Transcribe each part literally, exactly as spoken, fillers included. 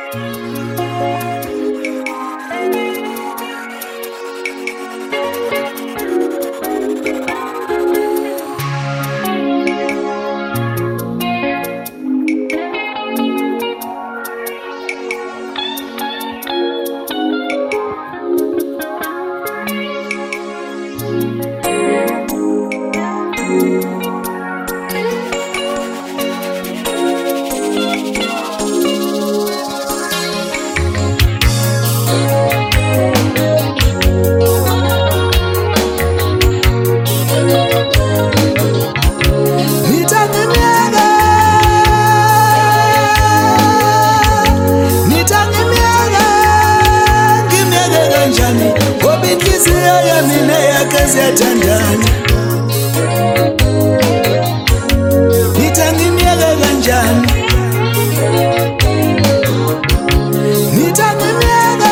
Tandani nitangimyeka kanjani nitangimyeka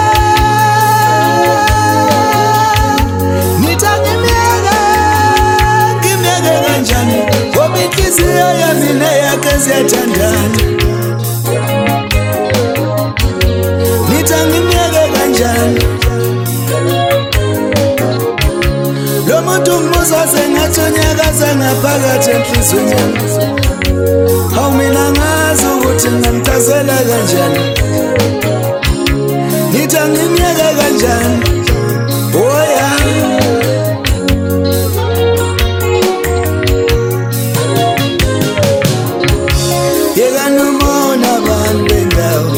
nitangimyeka ngimyeke kanjani ngoba inhliziyo yami neyakhe tandani nitangimyeke kanjani Lomuntu ngimuza sengathonyakaza ngaphakathi enhlizweni yami Hawu mina ngazi ukuthi ngamthazela kanjani Ngithi angimyeke kanjani Oh yeah Yeka nomona abantu bendawo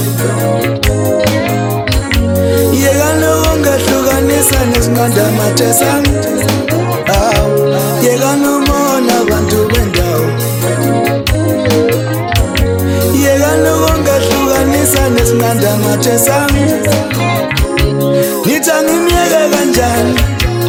Yeka nokungahlukanisa nezinqandamathe sami Yeka nomona abantu bendawo Yeka nokungahlukanisa nezinqandamathe sami Ngithi angimyeke kanjani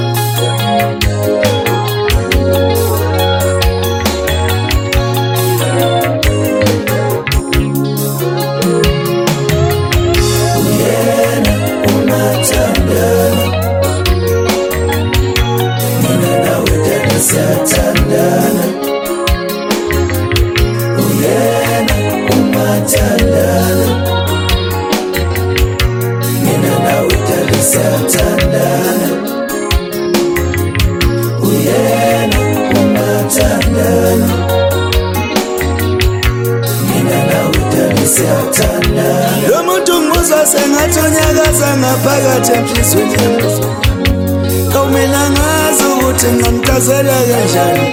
Uyena umathandana Siyathandana Uyena umathandana Mina nawe dali siyathandana Uyena umathandana Mina nawe dali siyathandana Lo muntu ngizwa sengathonyakaza ngaphakathi enhlizweni yami Hawu mina ngazi ukuthi ngamthazela kanjani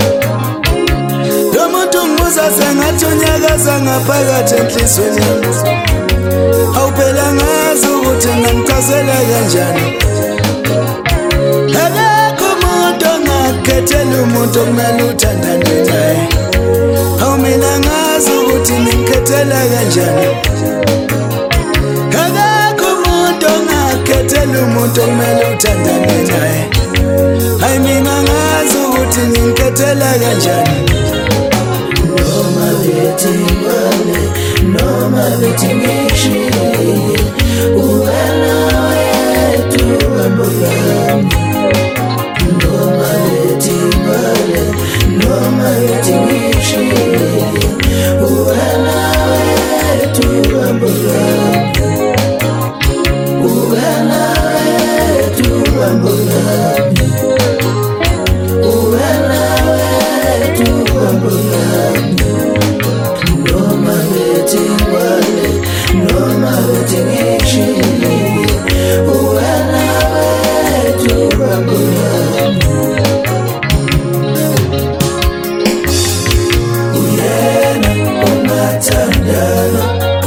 Lo muntu ngizwa sengathonyakaza ngaphakathi enhlizweni yami Hawu phela ngazi ukuthi ngamthazela kanjani Akekho umuntu ongakhethela umuntu okumele uthandane naye Hawu mina ngazi ukuthi nimkhethela kanjani Akekho umuntu ongakhethela umuntu okumele uthandane naye Hayi mina ngazi ukuthi nimkhethela kanjani Noma bethi ngale noma bethi ngishiye Uwena wethu ambulami Noma bethi ngale noma bethi ngishiye Uwena wethu ambulami Uwena wethu ambulami Uwena wethu ambulami Noma bethi ngale noma bethi ngishiye Uwena wethu ambulami Uyena umathandana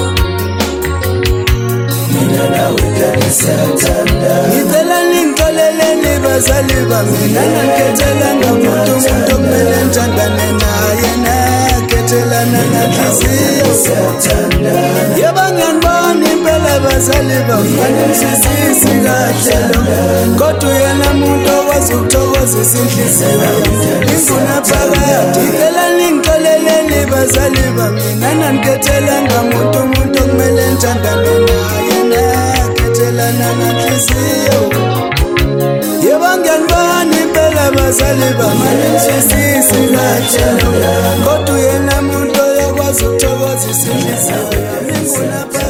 Mina nawe dali siyathandana Ngicela ningixoleleni bazali bami Nangikhethelanga umuntu umuntu okumele ngithandane naye Nakhethelana nanhliziyo siyathandana Yeba ngiyanibona impela bazali bami Nganimsizisi kahle lo Kodwa uyena muntu okwazi ukuthokozisa inhliziyo Ngifuna phakathi Ngicela ningixoleleni bazali bami Nangikhethelanga umuntu umuntu okumele ngithandane naye Nakhethelana nanhliziyo Yeba ngiyanibona impela bazali bami Nganimsizisi kahle lo Kodwa uyena muntu okwazi ukuthokozisa inhliziyo Ngifuna phakathi